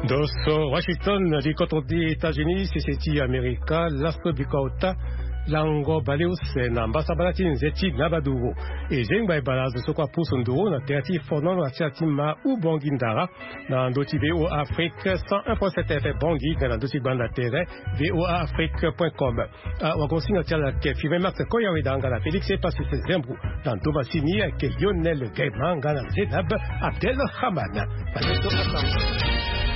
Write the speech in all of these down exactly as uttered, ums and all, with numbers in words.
Dos Washington di côté des États-Unis, c'est América, l'Afrique lango balius na mbasa balatin zeti na badugo e jengba balazo sokwa pusunduro na teati fono na teati ma u bongindara na ndoti V O A Afrique cent un point sept F M bongi na ndoti banda terre V O A Afrique point com a wagosi na tiala ke five max ko yawe danga la Félix et passe ses zembu dans Thomas Sini ke Lionel Gaiman gana Zedab Abdel Hamad paneto asamba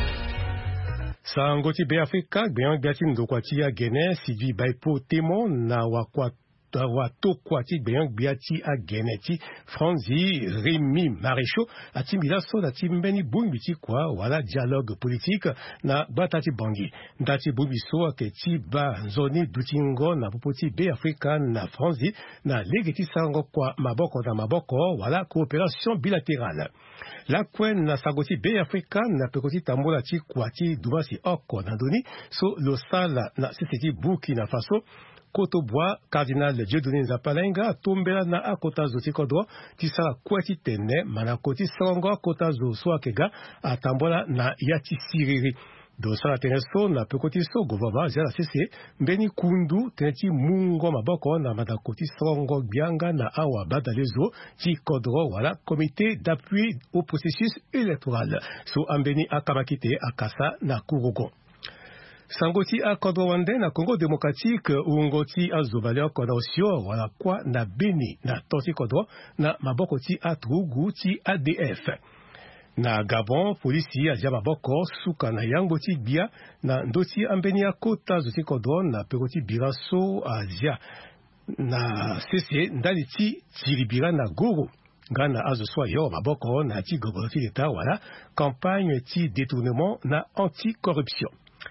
Sangoti be Afrika bien biatin do kwatia gene sivi baipo temo na wakwa wato kwati bien biati a geneti Franzi Rémi Maréchaux ati milaso na timbeni bumbiti kwa wala dialogue politique na batati bangi ndati bubiso aketi ba zoni dutingo na popoti be Afrika na Franzi na legeti sango kwa maboko na maboko wala coopération bilatérale la kwen na sagoti be Afrika na pekoti tambola ti kwati dubasi oko na doni so lo sala na sisiti Burkina Faso Kotobois cardinal Dieudonné Nzapalenga tombela na akota zo tikodwa tisala kwati tene manakoti songo akota zo swakega atambola na yati siriri do sala teneso na pekoti so govaba zela sese mbeni kundu teneti mungo maboko na madakoti songo bianga na awa badalezo ti kodro wala comité d'appui au processus électoral so ambeni akamakite akasa na kurugo Sangoti a Kodowande na Congo démocratique ungoti a Zobalioko na Osio wala kwa na Beni na Toti Kodwa na Mabokoti a Truguti A D F. Na Gabon, polisi a Jamaboko suka na Yangoti Bia na Ndoti Ambeni a Kota Zoti Kodwa na Pekoti Biraso a Zia na Sese Ndaliti Chiribira na Guru. Gana azo swa yo Maboko na ti goboti l'État wala campagne ti détournement na anti-corruption.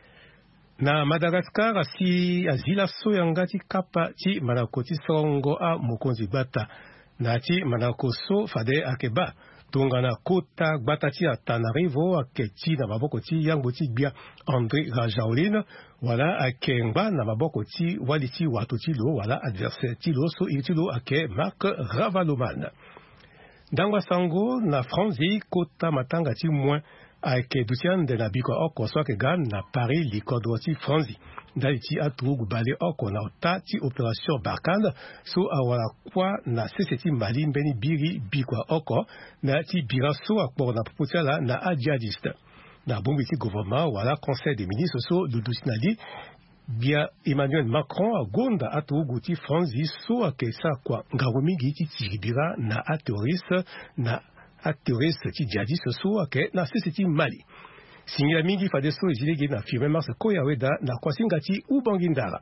Na Madagascar si azila soyangati kapa ti manakoti songo a mokonzi bata na ti manakoso fade akeba tongana kota bata ti Antananarivo aketi na maboko ti yango ti bia André Rajoelina wala akengba na maboko ti waliti watu ti lo wala adversaire ti lo so iti lo ake Marc Ravaloman. Dangwa sango na Franzi kota matanga ti moins ake dutian de na biko oko so ke gan na Paris likodro ti Franzi daliti atrugu bale oko na ota ti opération Barkhane so awala kwa na seseti mali mbeni biri biko oko na ti biraso akpor na poputiala na adjadiste na bombi ti gouvernement wala conseil des ministres so dudusinali bia Emmanuel Macron a gonda atrugu ti Franzi so ake sa kwa ngarumingi ti tiribira na aterroriste na actrice ti djihadiste so ake na seseti Mali. Singira mingi fadeso ezilegi na firme mars koyaweda na kwasinga ti ubangindara.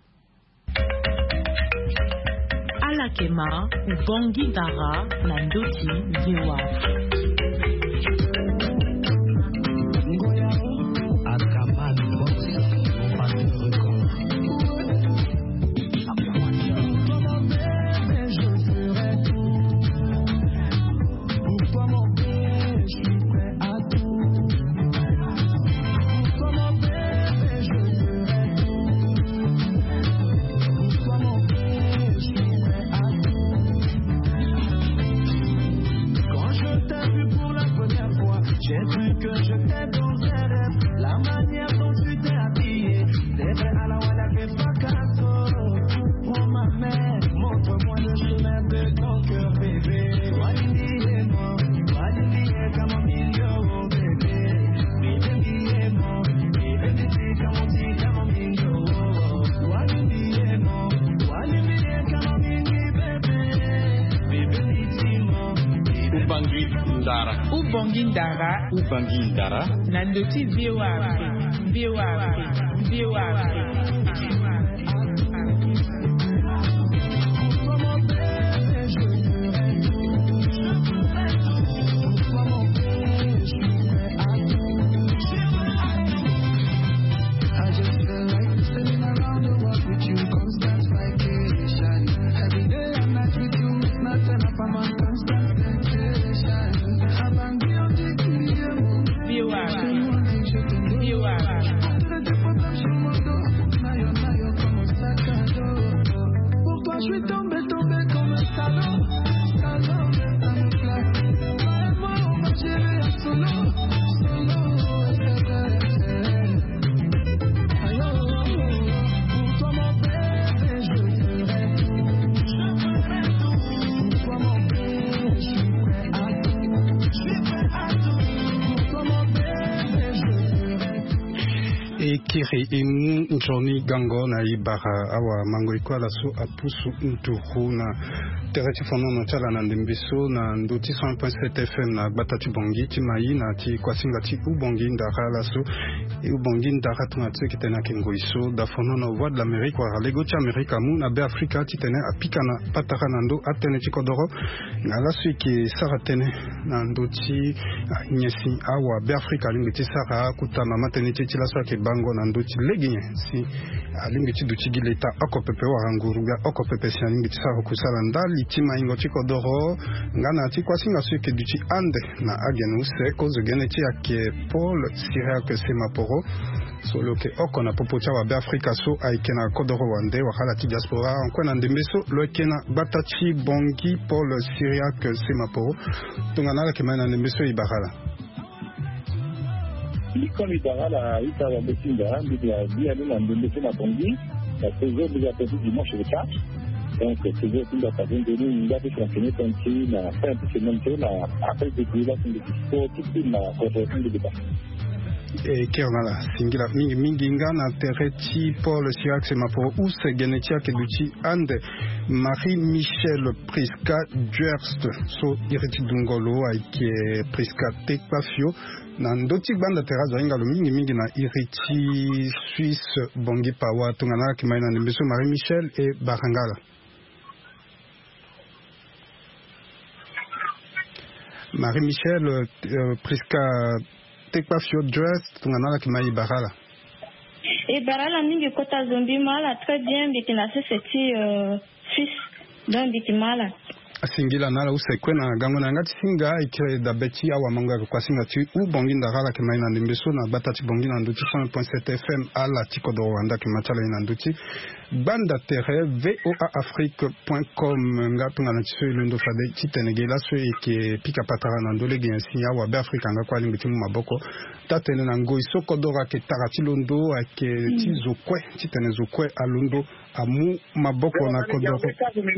Alakema ubangindara na ndoti ziwa. Ubangindara Ubangindara Nandoti V O A Afrique V O A Afrique V O A Afrique Solo, solo, solo, Kiri imu njoni gango na ibara awa mango ikoala so apusu ntuhu na tereti fono no chala na ndembiso na ndoti cent point sept F M na batati bongi ti mai na ti kwasinga ti ubongi ndara la so e ubongi ndara tunga tse kitena kengo iso da fono no voix de l'Amérique wa lego ti Amerika mu na be Afrika ti tene apika na pataka na ndo atene ti kodoro na la so ki sara tene na ndoti nyesi awa be Afrika lingi ti sara kutama matene ti ti la so ke bango na ndoti leginye si alingi ti duti gi leta okopepe wa nguru ga okopepe si alingi ti sara kusala ndali ti maingo ti kodoro ngana ti kwasinga so ke duti ande na agenu se kozo gene ti ake Paul Sirac Semaporo solo ke oko na popocha wa be Afrika so aikena kodoro wande wa hala ti diaspora nkwana ndembeso lo kena batachi bongi Paul Sirac Semaporo tungana la ke mana ndembeso ibarala L'icône Ibarala, Ita Wabetinga, il y a bien un ndembeso na bongi, la saison de la petite dimanche le quatre. Donc, c'est vrai qu'il a pas besoin de nous, il a été championnat comme si, il a fait un peu ce même chose, après, c'est qu'il a fait des discours, tout de suite, il a contrôlé le débat. E kernala singila mingi mingi ngana tereti Paul Sirac Semaporo ou se genetia ke duti ande Marie-Michel Priska Duerst so ireti dungolo aike Priska Tekpafio na ndoti banda teraza ingalo mingi mingi na ireti Suisse bongi pawa tungana ki maina nembeso Marie-Michel e Barangala Marie-Michel euh, Priska Tekpafio dress tungana ki mai barala et barala mingi kota zombi mala très bien bikina seti euh fils donc bikimala asingila nala usekwe na gango na ngati singa ikire da beti awa manga kwa singa ti u bongi ndagala ke mai na ndimbeso na batati bongi na nduti cent point sept F M ala tiko do wanda ke machala ina nduti banda terre voa afrique point com ngatunga na tiso ilundo fade titenegela so eke pika patara na ndole gen sinya wa be afrika nga kwa lingiti mu maboko tatene na ngoi soko dora ke tarati londo ake tizo kwe titene zo kwe alundo amu maboko na kodoro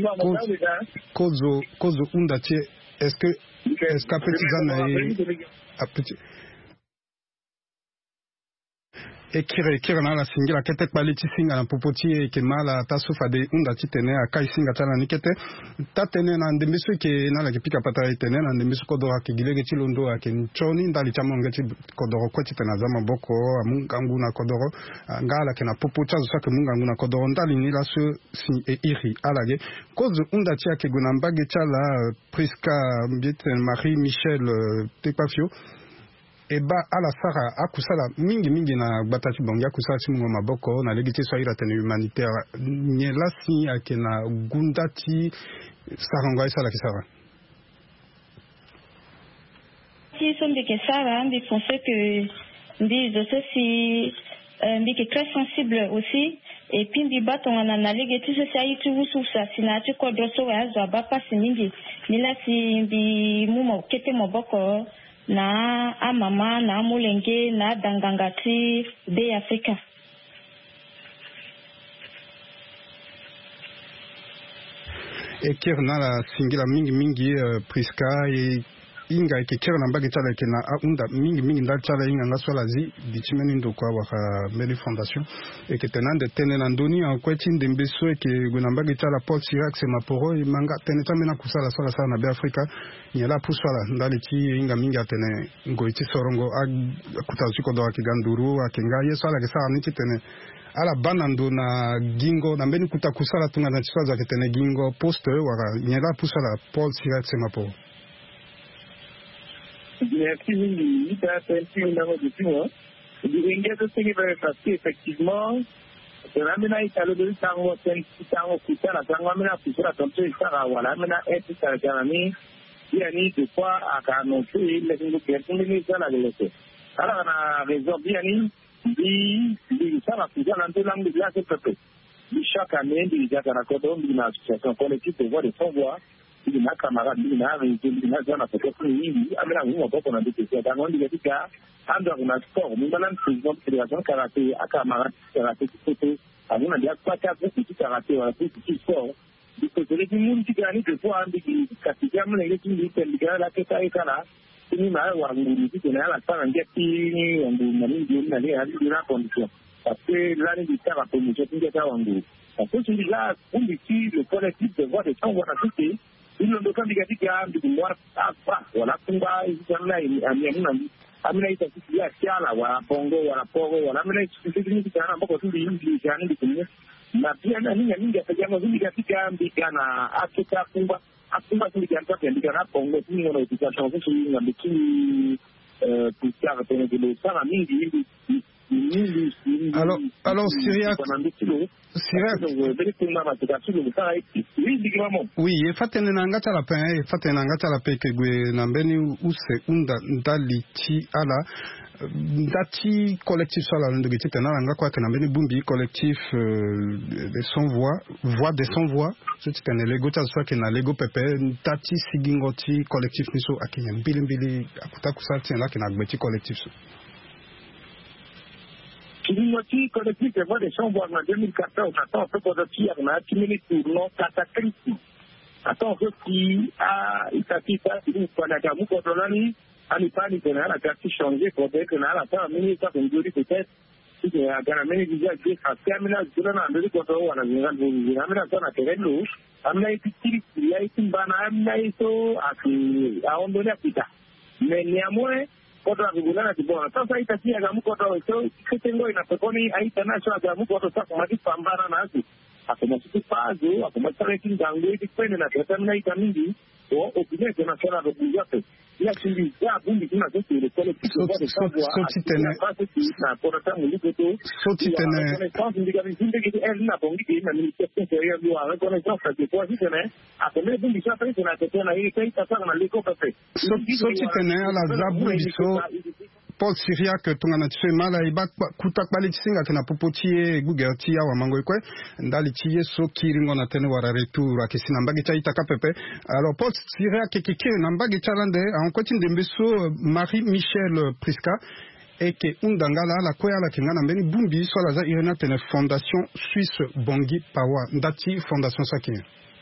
kozo kozo unda tie est-ce que est-ce que petit zana a petit e kire kire na la singira kete quality singa na popoti e ke mala tasufa de unda titene akai singa tana nikete tatene na ndemiso ke na la kipika patara itene na ndemiso kodora ke gilege tilondo ake nchoni ndali chamonga ti kodoro ko titena zama boko amungangu na kodoro ngala ke na popota zo ke mungangu na kodoro ndali ni la so si e iri alage kozo unda ti ake guna mbage chala Priska Bieten Marie Michel Tekpafio eba ala sara akusala mingi mingi na batati bongi akusala simungo maboko na legiti soira tene humanitaire nyela si akena gundati sarango isala kisara si sombi ke sara mbi pensais que mbi je sais si mbi qui est très sensible aussi et puis mbi baton na na legiti so sai tu usu sa sinati ko droso wa zo ba pasi mingi nila si mbi mumo kete maboko na amama na mulenge na dangangati de Afrika e kerna la singila mingi mingi uh, Priska e inga ke kerna mbagi tala ke na unda mingi mingi nda tala inga ngaswala zi bichimeni ndo kwa wa Meli Fondation e ke tenande tene na ndoni en kweti ndembeso e ke guna mbagi tala Paul Sirac Semaporo e manga tene tamena kusala sala sala na be Afrika nyela puswala ndali ti inga mingi atene ngoiti sorongo kutazi ko do akiganduru akinga yeso ala ke sala ni tene ala banando na gingo na mbeni kuta kusala tunga na tsaza ke tene gingo poste wara nyela pusala Paul Sirac Semaporo. Merci, il a fait un numéro de tout. Il y a des choses qui effectivement. Ramena italo de tango tango kutana tango ramena kusura tonto isara wala ramena eti sara jamani yani de quoi akano tu ile ndio kertuni ni sana lolote ala na raison bien ni di sara kujana ndo langu bila pepe di chaque année di jaka na kodo di na association collective de voix de son voix di na camarade di na réseau di na zona peut-être ni amena ngo boko na dite ya tango ndi katika ando kuna sport mimbalan président de fédération karaté akamara karaté côté amuna dia kwa kazi kitu karaté wala kitu sport diko zile kimundu kigani kwa andi katika mna ile kingi tendika la keta ikana ni na wa nguru kitu na la sana ngeti wangu mani ndio na ile hadi na condition parce que l'année du temps, la promotion, tout est à Wangou. Parce que là, on dit le collectif de voix de sang, on a cité, il ne doit pas dire qu'il y a un peu de moi, voilà, Kumba, il y a un ami, amina ita sisi ya kiala wala bongo wala pogo wala amina sisi ni kana ambako tu ni kana ni kunya na pia na ninga ninga tajama zindi katika mbikana akita kumba akumba zindi katika mbikana bongo ni ngono ita chanzo sisi nga biki euh pour faire tenir de ça mingi mingi alors alors Syriac Syriac oui e fatene nanga tala pe e fatene nanga tala pe ke gwe nambeni use unda ndali ti ala ndati collectif sala ndo giti tena nanga kwa ke nambeni bumbi collectif de sans voix voix de sans voix so ti tena lego ta so ke na lego pepe ndati sigingoti collectif miso akinya mbili mbili akuta kusati na ke na gbeti collectif so Kilingoti collectif de voix de sans voix en deux mille quatorze, attends, ce qu'on a dit, on a accumulé pour non cataclysme. Attends, ce qui a, il s'agit pas, il nous connaît qu'à vous, quand on a mis, à n'y pas, il y a la carte changée, pour dire qu'on a la fin, mais ça, on dit peut-être, si il y a un ménage déjà, qui est à terminal, je donne un peu de contrôle, on a vu un peu de amener ça, on a fait l'eau, amener un petit, il y a une banane, amener ça, à on donner à pita. Mais néanmoins, koto akugulana kibona sasa itatia gamu koto so kitengo inapekoni aita nacho gamu koto sasa kumati pambana nazo akoma sipazo akoma tareki ngango itipende na tetemna itamingi o opinion na sala do bujape ya chindi ya bundi kuna zote ile kole kitu bado sababu so titene na koto tangu likoto so titene quand indica vinde che è una bongi che na ministero seria do a riconoscenza che poi titene akome bundi sa presa na tetena ile kai tasa na liko pepe so so titene ala zabu biso Paul Syriac tungana tse mala iba kutak bali tsinga kana popotie Google tia wa mango ikwe ndali tie so kiringo na tene wara retour akisina mbagi cha itaka pepe alors Paul Syriac keke na mbagi cha lande en continue de mbeso Marie-Michel Priska et que undangala la koya la kingana mbeni bumbi so la za irena tene fondation Suisse Bongi Pawa ndati fondation sakine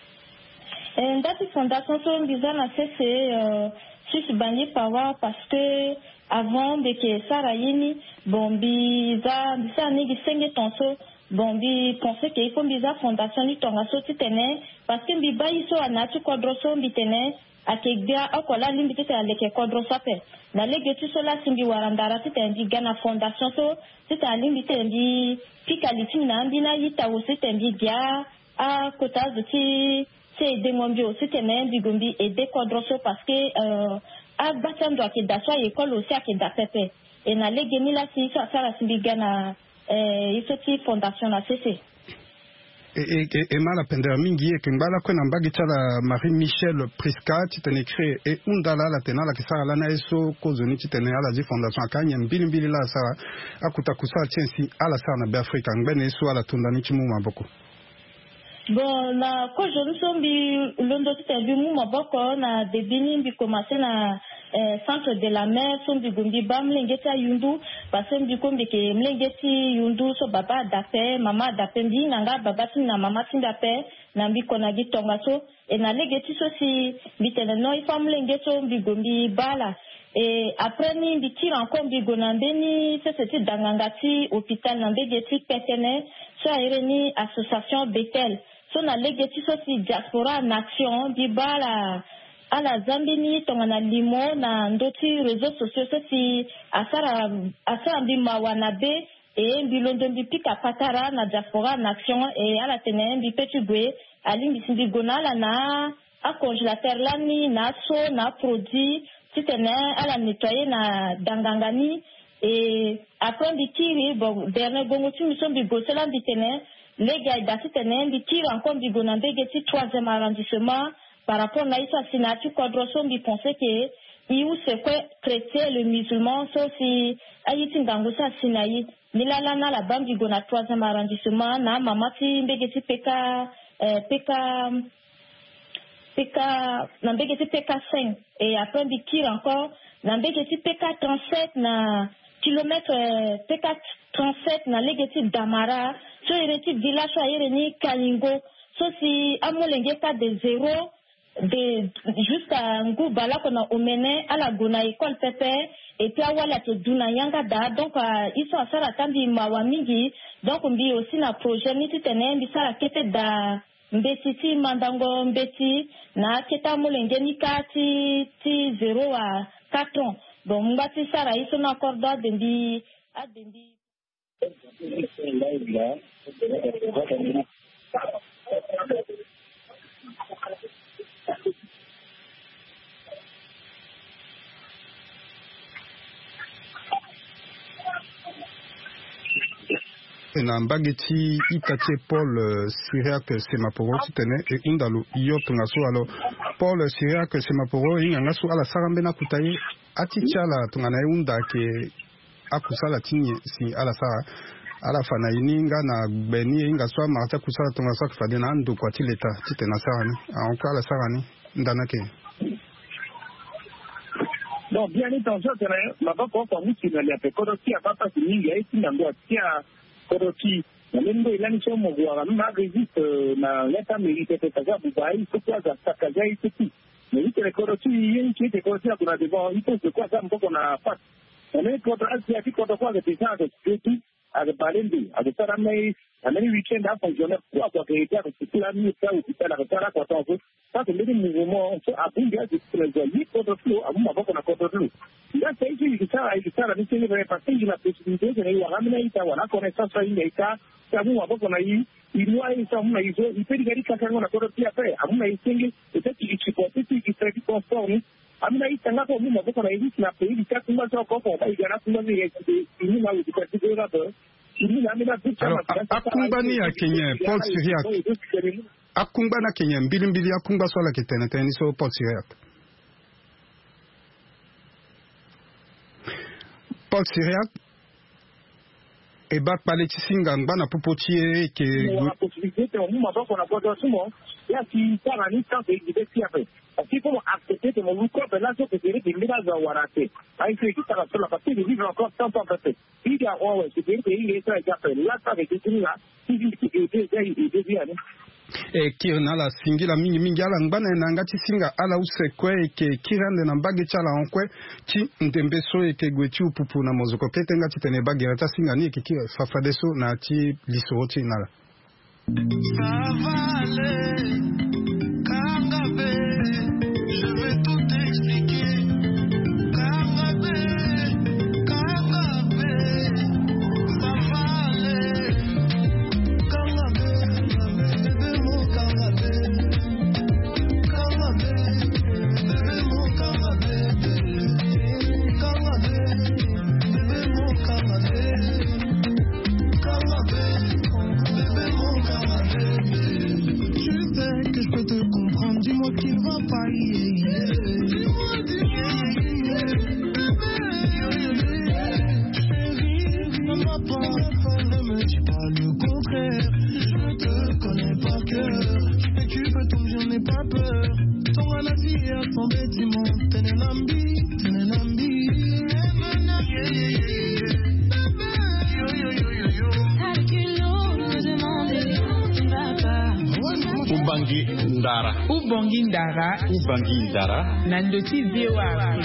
ndati fondation so mbizana c'est Suisse Bongi Pawa parce que avant de que Sarayini, bon, biza, bisa nigi senge tonso, bon, bi pense que il faut biza fondation ni tonga so titene, parce que biba iso anatu kodroso bitene, akegdia akola limbi tite aleke kodroso pe. Na lege tu sola simbi warandara tite ndi gana fondation so, tite alimbi tite ndi pika litini na ambina yita wo tite ndi dia, a kota zuti, se dengombio titene bigombi et de kodroso parce que, euh, a batando akidaswa école aussi akidapepe et na legeni la si ça ça la sibigana eh isoti fondation na C C et et et mala pendera mingi e kimbala ko nambagi tala Marie-Michel Priska titene créé et undala la tenala kisara la na eso kozoni titene ala di fondation akanya mbili mbili la sara akuta kusala tiensi ala sara na Afrika ngene eso ala tundani chimu maboko. Bon, na ko je nous sommes londo tete bi mu maboko na debini bi commencer na eh, centre de la mer som bi gombi bam lengeta yundu parce que bi kombi ke mlengeti yundu so baba dape mama dape bi nanga baba tin na mama tin dape na bi kona gi tonga so et na legeti so si bi tene no ifam lengeto bi gombi bala et après ni bi tire encore bi gonambeni ça c'était dangangati hôpital na begeti petene so ireni association Bethel so na legeti so si diaspora nation bi bala ala zambini tongana limo na ndoti réseaux sociaux so si asara asara bi mawanabe e bilondo bi pika patara na diaspora nation e ala tene bi petugwe ali bi sindi gonala na a congélateur lani na so na produit titene ala nettoyer na dangangani et après bi tiri bon dernier gongo tu mi so bi gosela bi tene les gars d'assis tenen bi tire encore bi gonambe geti troisième arrondissement par rapport à ça sinatu quadroson bi penser que il ou c'est quoi chrétien le musulman so si ayiti ngango sa sinayi milala na la bam bi gona troisième arrondissement na mama ti mbegeti peka euh, peka peka na mbegeti peka cinq et après bi tire encore na mbegeti peka trente-sept na kilomètre euh, peka trente-sept na legeti damara so ireti village so ireni kalingo so si amolenge ka de zéro de jusqu'à ngubala kona omene ala gona école pepe et puis awala te duna yanga da donc ils sont sara tambi mawamingi donc mbi aussi na projet ni tene mbi sara kete da mbetiti mandango mbeti na keta molenge ni kati ti zéro à quatre ans donc mbati sara ils sont accord da dembi a dembi na mbageti itache Paul Syriac Semaporo titene e undalu iyo tungasu alo Paul Syriac Semaporo inganga su ala sarambe na kutaye atichala tungana unda ke akusala tinye si ala sara ala fana ininga na beni inga swa marta kusala tungasa kufade na ndo kwa tileta titena sarani anko ala sarani ndanake. Donc bien entendu ma papa kwa mtu na ya pekoro kia papa siningi ya isi ndango atia Koroki, na lendo ilani chomo guara na resiste na leta milite te kaza bubai kwa za sakaja iti. Milite le Koroki yin chite Koroki kuna devant ito se kwa za mpoko na pat. Na ne kwa asi ati kwa kwa pesa de security a de balendi a de saramei a many weekend a fonctionner kwa kwa keita ko sikula ni sa ukita na kwa kwa tango. Sasa mbele mouvement so abunga de trésorier kwa flow amu maboko na kwa flow. Là, c'est une histoire, une histoire, mais c'est une partie de la possibilité de nous ramener ça, voilà, connaissance à une état, ça vous a beaucoup naïf, il doit y avoir une naïf, il peut y avoir quelqu'un qu'on a corrupté après, à mon naïf, peut-être qu'il est supporté, qu'il serait conforme, à mon naïf, ça n'a pas beaucoup beaucoup naïf, n'a pas eu, il y a tout le monde encore, il y a tout le monde, il y a eu des parties de la peur, il y a eu la peur. Alors, Akumbani à Kenya, Paul Syriac, Akumbana Kenya, Bilimbili Akumba soit la Ketene, Teniso, Paul Syriac. Paul Syriac et bak paleti singa ngana popotier ke la possibilité de nous m'avons qu'on a pas de souvent là qui par un instant de de après parce qu'il faut accepter que mon corps de là je peux dire des miracles à warate ai fait qui ça sur la partie de vivre encore tant temps passé il y a ouais c'est bien qu'il est ça déjà fait là ça avec tout là qui dit que déjà il devient e kirna la singila mingi mingi ala ngana na ngati singa ala usekwe ke kirande na mbage chala onkwe ti ndembeso e ke gwetu pupu na mozoko kete ngati tene bage rata singa ni ke ki fafadeso na ti lisoroti nala ça va aller kangabe je vais tout expliquer kangabe kangabe ça va aller kangabe Ubongi Ndara Ubongi Ndara Nandoti Viewa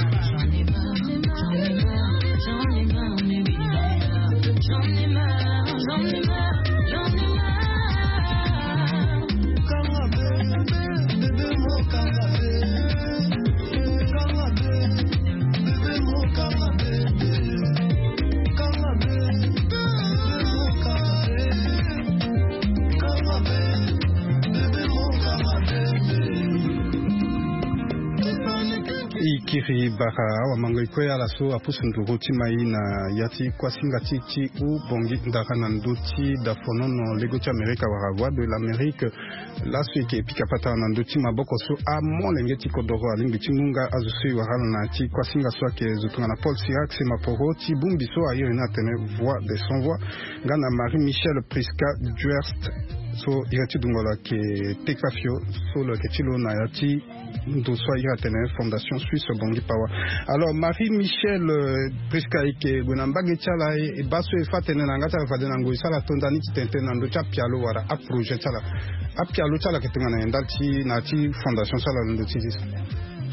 Kiri bara wa mango ikoya la so apusundu roti mai na yati kwa singa titi u bongi ndaka na nduti da fonono lego cha Amerika waragwa de l'Amérique la so ke pikapata na nduti maboko so a molenge ti kodoro alingi timunga azusi warana na ti kwa singa so ke zutunga na Paul Syriac Semaporo ti bumbi so ayo na tene voix de son voix ngana Marie-Michel Priska Duerst so irati dungola ke tekfafio so le ketilo na yati ndo so ira tene fondation suisse bongi pawa. Alors Marie-Michel Priska ike gonambage chala e baso e fatene na ngata fade na ngoi sala tondani titente na ndo cha pialo wara a projet chala a pialo chala ketenga na ndalti na ti fondation sala ndo tizis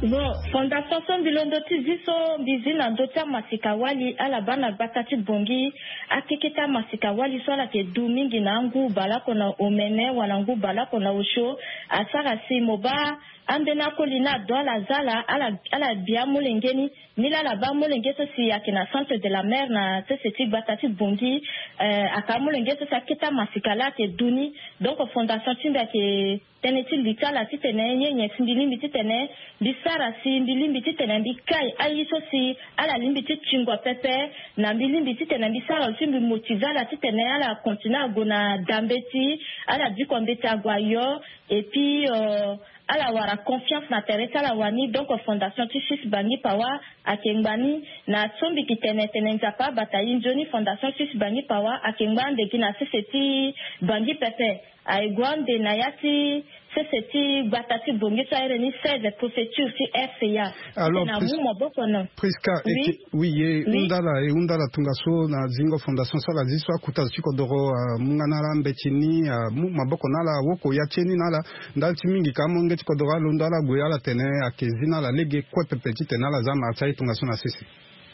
Bon, Fondation Sombilondo Tiziso Bizina Dota Masikawali Alabana Batati Bongi Akeketa Masikawali Sola ke Domingi Nangu Balakona Omene Walangu Balakona Osho Asara Simoba Ambena Kolina Dola Zala Ala Ala Biamulengeni Nila la Bamulenge Sosi Akena Centre de la Mer na Tseti Batati Bongi Akamulenge Sosa Keta Masikala ke Duni donc Fondation Timba ke Tenetil Bitala Titene Nye Simbilimbi Titene Bisara si Mbilimbi Titene Bikai Ayiso si Ala Limbi Chingwa Pepe Na Mbilimbi Titene Bisara aussi Motivala Titene Ala Continua Gona Dambeti Ala Dikombeti Agwayo et puis euh, ala wara confiance na Teresa la wani donc fondation Tisis Bangi Pawa akengani na sombi kitene tene nzapa batayi njoni fondation Tisis Bangi Pawa akengande kina seseti Bangi Pepe aigwande na yati seseti batati bongi sa ereni seize procédure si F C A alors Priska oui oui undala e undala tungaso na zingo fondation sala ziswa kutazi kodoro munganala mbetini maboko nala woko yacheni nala ndalti mingi kamonge kodoro lundala goyala tene akezina la lege kwa pepeti tenala zama achai tungaso na sisi.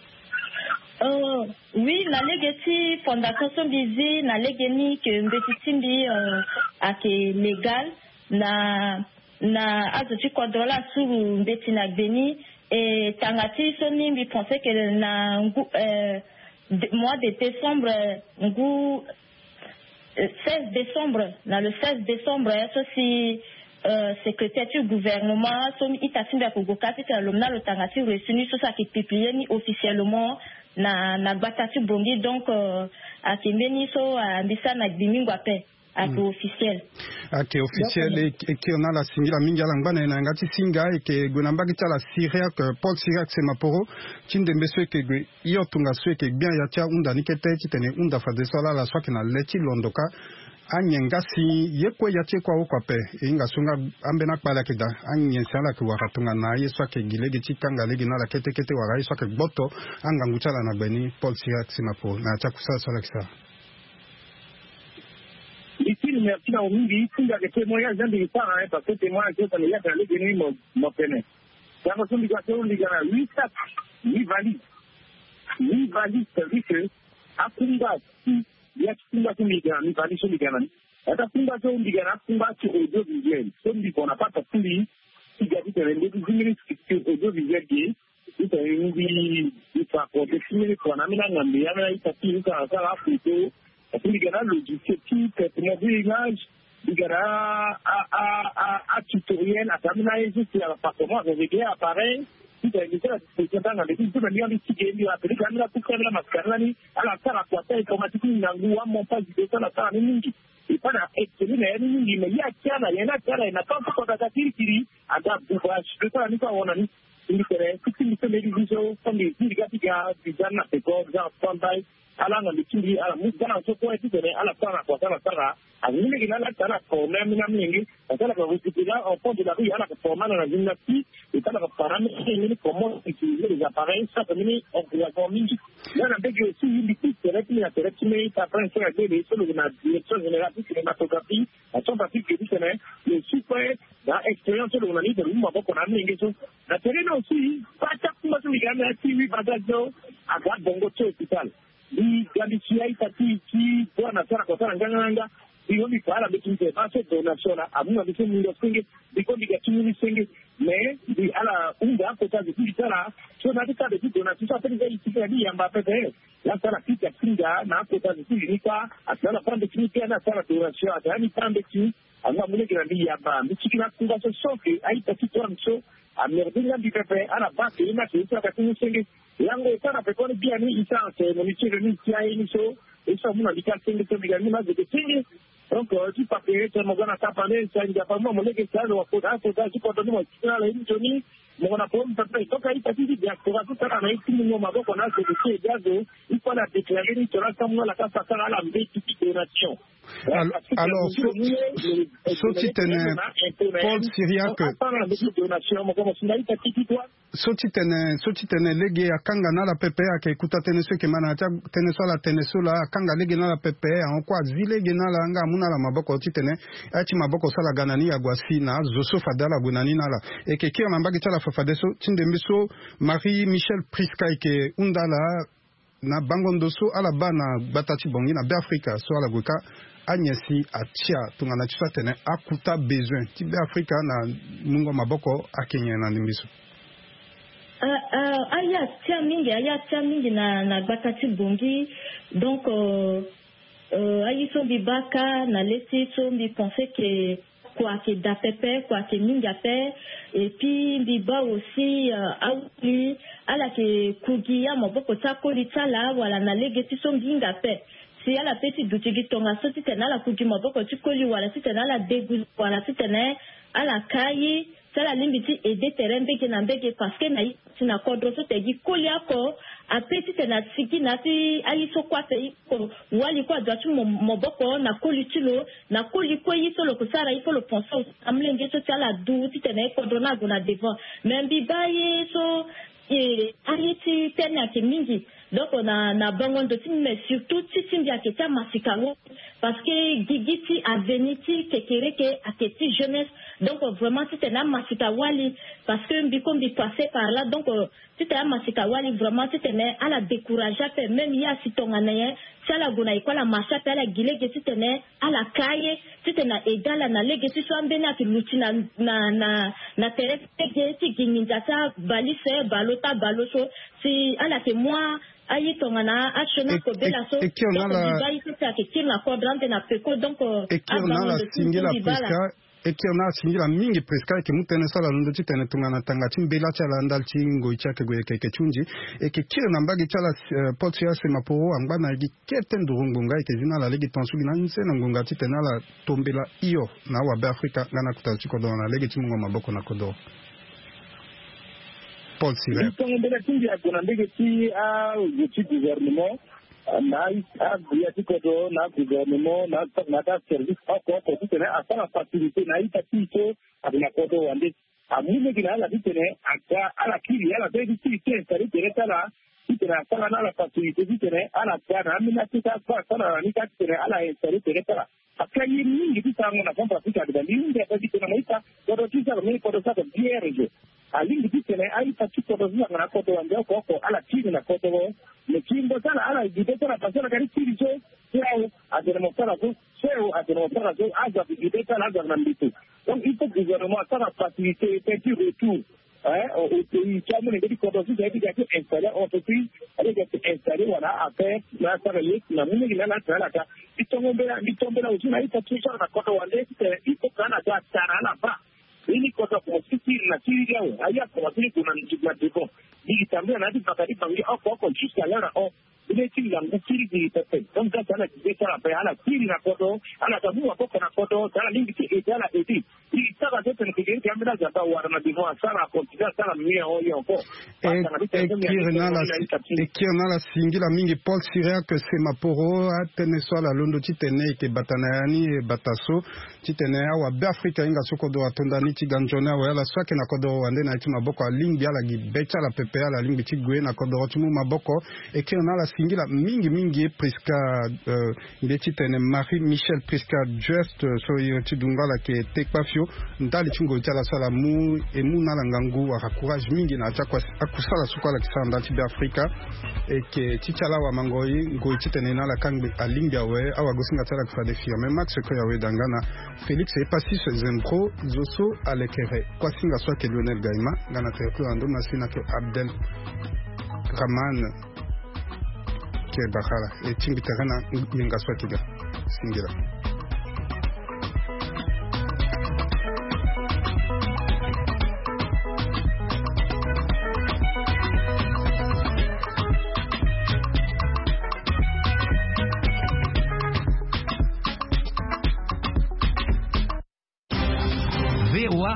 Euh, oui, la légati fondation Sombizi na légeni que mbetitimbi euh, ake légal na na azochi kodola suru mbeti na beni et tangati soni mi pensait que na euh, mois de décembre ngu seize décembre na le seize décembre ceci Euh, secrétaire du gouvernement somi itasimba kugokati ta lomna le tangati resuni so ça qui publié ni officiellement na na batatu bongi donc euh, akembeni so ambisa na bimingo pe ake officiel ake officiel et qui on a la singira mingi alangana na ngati singa et que gonambaki ta la Syriac Paul Syriac semaporo tinde mbeso ke yo tunga so ke bien ya tia unda nikete titene unda fa de sola la so ke na leti londoka anyenga si yekwe yache kwa ukwape inga sunga ambena kpala kida anyensa la kwa katunga na yeswa ke gilege chikanga lege na la kete kete wa yeswa ke boto anga nguchala na beni Paul Syriac simapo na cha kusala sala kisa ici merci na mingi singa ke témoignage de l'histoire hein parce que témoignage que les gars lege ni mo mo pene ça va son ligateur ligana huit sacs huit valises huit valises c'est vrai que akumba ya funga kumigana ni bali so ligana ata funga so ligana funga ci audiovisuel so ndi kona pata fuli ci gadi te rende du minutes ci audiovisuel ki ita ndi ita ko de fini ko na mina ngambe ya na ita ti ka ka afuto ati ligana logiciel qui peut produire image ligana a a a a tutoriel ata mina yesu ci ala performance avec appareil ita ndi ça c'est dans la vidéo de lien de tigeli a pris camera pour faire la mascara ni ala sara kwa tai automatique nangu wa montage de ça la sara ni mingi et pas na excellent na ni mingi mais ya kiana yana kiana na kama kwa dakatiri kiri ada buba je pas ni kwa ona ni ni tere kuti ni tele vision comme les digati ga bizana pe ko za standby ala na mikindi ala muzana so ko eti tere ala sara kwa sara sara azini gina la sara ko na mina mingi sala kwa utiliser en fond de la rue ala kwa mana na gymnastique et pas la paramètre ni comment utiliser les appareils ça comme ni on peut avoir mingi là na bege aussi une petite tere qui na tere qui mais ta prendre sur la télé sur la direction générale de cinématographie à son parti que dit le super la expérience de l'on a dit de l'homme beaucoup na mingi so na tere na aussi pas ta kuma so ligana T V bagazo aga bongo cho hospital ni gandi siai tati ki bwana sana kwa sana nganga hiyo ni pala bitunze base donation amuna bitunze ndio singe bikondi gatuni singe mais di ala unga kota de sana so na tika de donation ça fait des ici ya mbapepe la sana pita singa na kota de nika asala pande kinika na sana donation atani pande ki anga mule grandi ya ba michikina kunga so soke aita kitwa mso amerdinga bipepe ala base ina kisa katuni singe yango sana pekoni pia ni isanse no michiro ni tiai ni so eso muna dikal singe to bigani ma de singe donc tu papier te mogana tapane sa ndia pa mo moleke sa no ko da ko da ci ko do mo ci la ni joni mo na pom papier to kai ta ti dia ko ga ta na ni mo ma ko na se de ci gazo il faut la déclarer ni to la samo la casa sala la mbeti donation alors so ti tene Paul Syriac so ti tene so ti tene lege akanga na la pepe ake kuta tene so ke mana tene so la tene so la akanga lege na la pepe en kwa zile ge na la nga muna la maboko ti tene ati maboko sala ganani ya gwasi na zo so fadala gunani na la e ke kira mambaki tala Fadeso Tindembeso Marie Michel Priskaike Undala na bangondoso ala bana batati bongi na Afrika so ala gweka anyesi atia tungana tsa tene akuta besoin ti Afrika na mungo maboko akenya na ndimbiso. Uh, uh, aya tia mingi aya tia mingi na na batati bongi donc euh, euh, ayi so bibaka na lesi so bi penser que quoi que d'apepe quoi que mingi ape et puis biba aussi euh, auli ala ke kugia moboko tako litala wala na legeti so nginga pe si ala peti dutigi tonga so titena la kugi moboko tikoli wala titena la degu wala titena ala kai sala limbiti ede terembe ke na mbege parce que na tina kodro so tegi koli ako apeti tena siki na ti ayi so kwa te ko wali kwa datu moboko na koli tilo na koli ko yi so lo kusara yi lo ponso amlenge so tala du titena kodro na gona devant même bibaye so et arrêter tena ke mingi donc on a na bangon de tim mais surtout si timbia ke ta masikalo parce que gigiti aveniti kekere ke aketi jeunesse donc vraiment c'était na masika wali parce que biko bi passer par là donc c'était na masika wali vraiment c'était à la décourager même il y a si tonganaye sala gona ikola masha ta la gilege c'était à la caille c'était na egala na legeti so ambena ki lutina na na na terre ti ginja ta balise balota baloso si ala ke moi ayi tongana achona ko bela so et qui on a la bayi ça ke kina quadrante na peko donc et qui on a la singila pesca et qui on a singila mingi pesca ke mutene sala ndo titene tungana tanga timbela chala ndal tingo ichake gwe keke chunji et que qui on mbagi chala potsia se maporo ambana gi keten durungunga ke zina la legi tonsu na nse na ngunga titena la tombela iyo na wa Afrika ngana kutachi ko dona legi timungo maboko na kodo Paul Sire. Quand on a dit à qu'on a dit que à le gouvernement, na ya tikodo na gouvernement na na ta service encore pour tout à la facilité na ita tito abina kodo wande amune kila la ditene aka ala kili ala bedi tite tari tereta la titena sana na la facilité titene ala kana amina tita sana ni titene ala tari tereta la akayi mingi titango na kwamba fika dibali ndio kwa titena maita kodo tisa mimi kodo sasa bierge alingi titene ai patiko dozi na kodo wande ko ko ala kili na kodo le kimbo sana ala dibeta la pasana kari kili so sio ademostrara so sio ademostrara so aza dibeta la za mbitu donc il faut que le gouvernement sana faciliter petit retour hein au pays comme les dit kodo sio dit que installer entreprise avec installer voilà après la travailler na mimi na la tala ka itombela itombela usina itatusha na kodo wande iko kana za tara la ba ili kodo kwa sisi na siri yao haya kwa sisi kuna njia deko digitambia na dipakati pangi au kwa jusqu'à l'heure au ile chini ya mkiri digitete donc ça sana kideta pa ala siri na kodo ala tabu hapo na kodo sana lingi ki ala eti ili sasa zote ni kigeni kamera za ba wana divo sana continue sana mia hoyo hapo et qui on a la singila mingi Paul Sirea que c'est maporo atene so la londo titene ke batanayani e bataso titene wa Afrika inga soko do atondani tiganjona wa la swake na kodo wande na tima boko lingi ala gibecha la pepe ala lingi tigwe na kodo timu maboko et qui on a la singila mingi mingi Priska euh ndeti tene Marie Michel Priska just so yoti dungala ke tekpafio ndali chingo tala sala mu e mu na ngangu wa courage mingi na chakwa akusala sukola kisanda tibe Afrika et que tichala wa mangoi ngo titene na la kangbe alinga we awa gosinga tala kwa defia mais Max ko yawe dangana Félix et pas si ce zembro zoso alekere kwa singa so ke Lionel Gaima ngana teto ando na sina ke Abdel Rahman ke bakhala et timbitana nginga so ke singira